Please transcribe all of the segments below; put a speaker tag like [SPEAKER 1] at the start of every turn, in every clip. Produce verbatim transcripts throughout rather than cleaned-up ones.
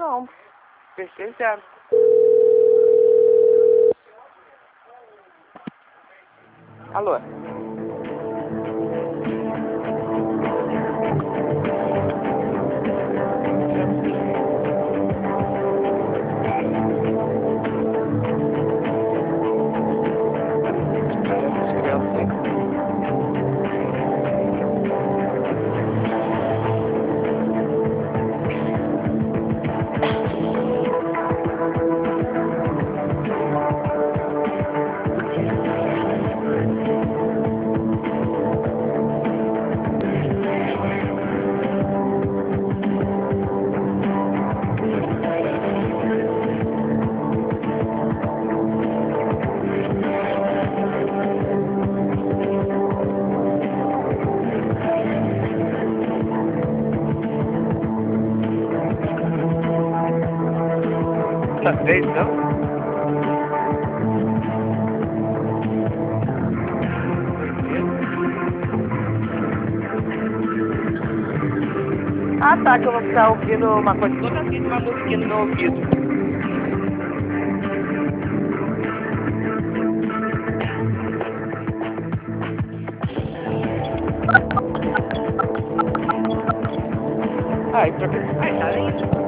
[SPEAKER 1] Não. P C zero. Alô? Tá feio, não? Ah, tá, que eu vou ficar ouvindo uma coisa toda assim, uma musiquinha no meu ouvido. Ai, pra que... Ai, tá aí.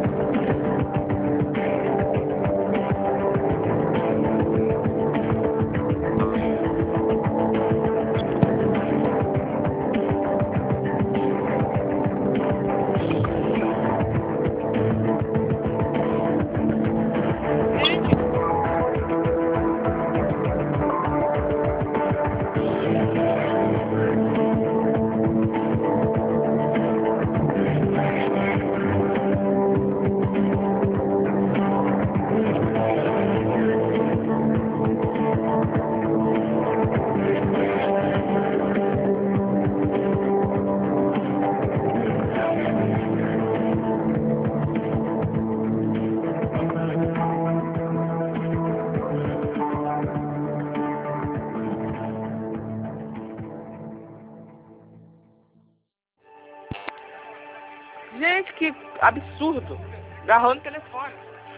[SPEAKER 1] Gente, que absurdo. Agarrou no telefone.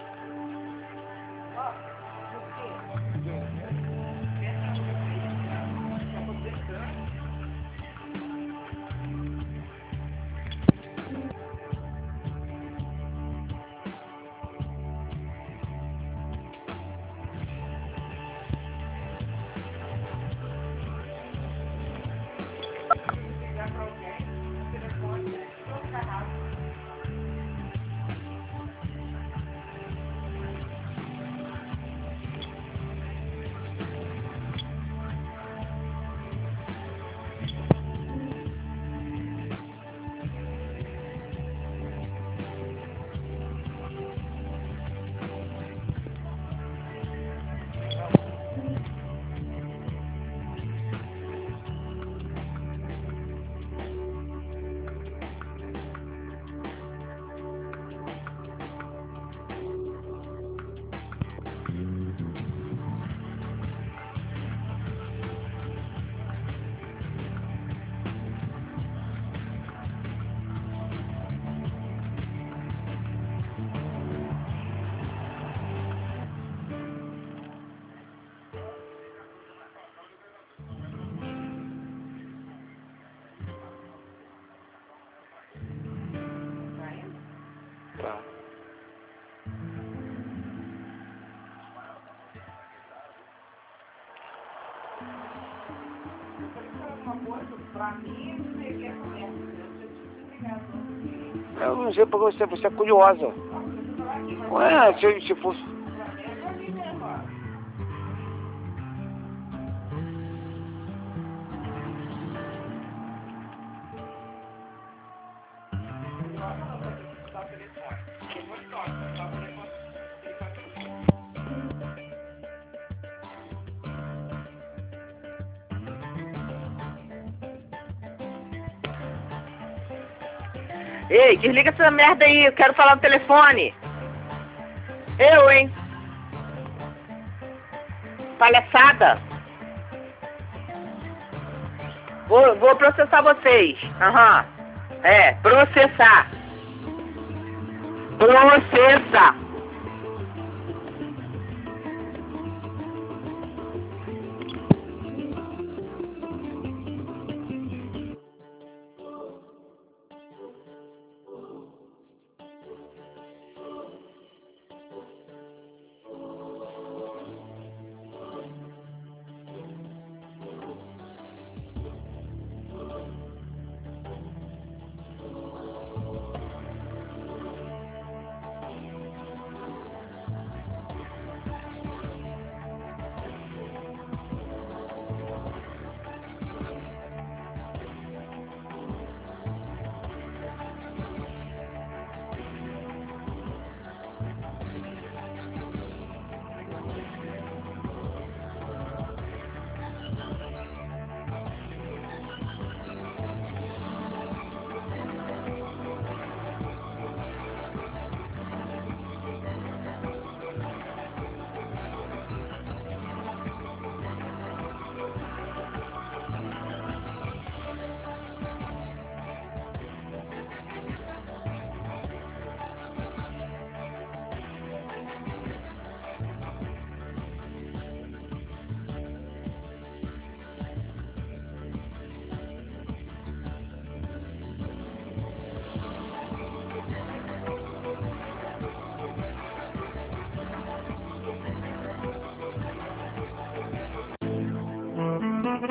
[SPEAKER 1] Tá. Eu não sei porque você, você é curiosa. Ué, se, se fosse... Ei, desliga essa merda aí, eu quero falar no telefone. Eu, hein? Palhaçada. Vou, vou processar vocês. Aham. É, processar. Processa!